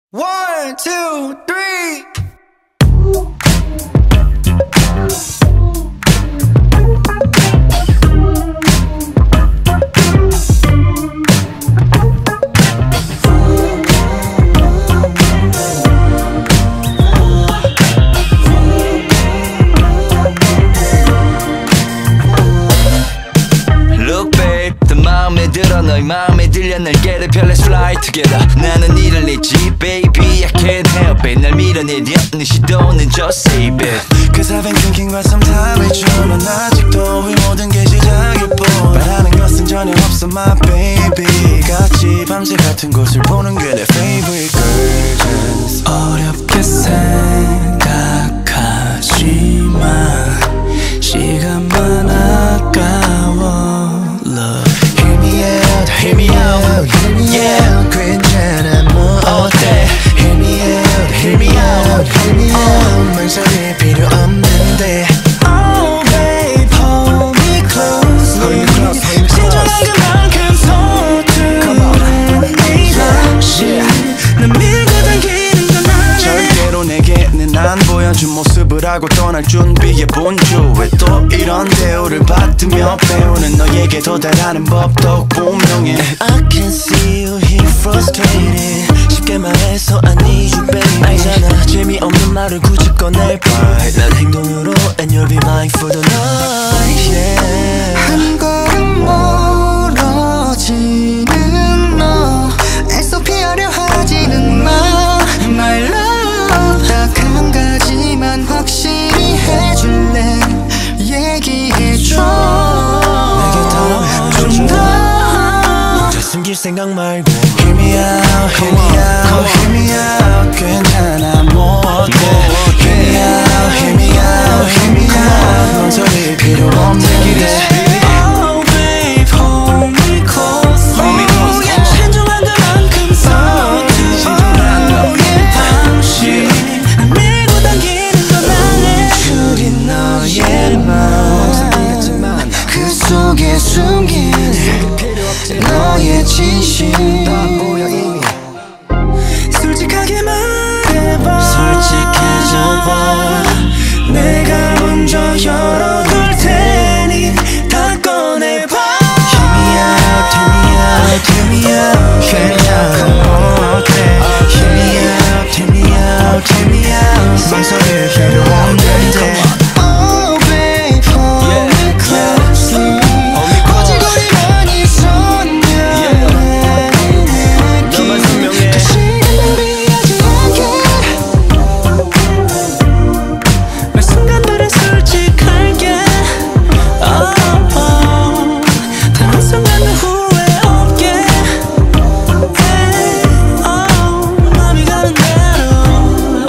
One, two, three. Look babe, 더 마음에 들어 너의 마음에 들려 날 get it, let's fly together. 나는 이를 잊지 baby, I can't help it. 날 밀어내려 네 시도는 just save it. Cause I've been thinking quite some time with you. 넌 아직도 이 모든 게 시작일 뿐. 바라는 것은 전혀 없어 my baby. 같이 밤새 같은 곳을 보는 게 내 favorite curtains. 어렵게 생각하지마, 시간만 아까워. Love, hear me out, hear me out, hear me out. 괜찮아 뭐 어때? Hear me out, hear me out, hear me out. 망설일 필요 없는데. Oh babe, hold me closely. 진정한 그만큼 서투른 이 잠시 난 밀고 당기는 건 아네. 절대로 내게는 안 보여준 모습을 하고 떠날 준비해 본 주. 왜 또 이런 대우를 받으며 배우는 너에게 도달하는 법도 분명해. I can see you here frustrated. 쉽게 말해서 I need you baby. 알잖아 재미없는 말을 굳이 꺼낼 뻔. 난 행동으로 and you'll be mine for the night, yeah. 한 걸음 멀어지는 너 애써 피하려 하지는 마 My love. 딱 한 가지만 확실히 해줄래. 얘기해줘. 내게 좀 더 혼자 숨길 생각 말고 Hear me out, hear me out, hear me out. 괜찮아 뭐 어때? Hear me out, hear me out, hear me out. 망설일 필요 없는데. Oh babe, hold me closely. 신중한 그만큼 서투른 당신 날 밀고 당기는 건 아네. 줄인 너의 맘, 그 속에 숨긴 너의 진심. 솔직하게 말해봐. 솔직해져봐. 내가 먼저 열어둘 테니 다 꺼내봐. Hear me out, hear me out, hear me out. 괜찮아 뭐 어때? Hear me out, hear me out, hear me out. 망설일 필요 없는데. Oh babe, hold me closely. 고지고리만이 선명해. 너만 선명해. 그 시간 낭비하지 않게. 매 순간들은 솔직할게. 단 한 순간도 후회 없게. 마음이 가는 대로.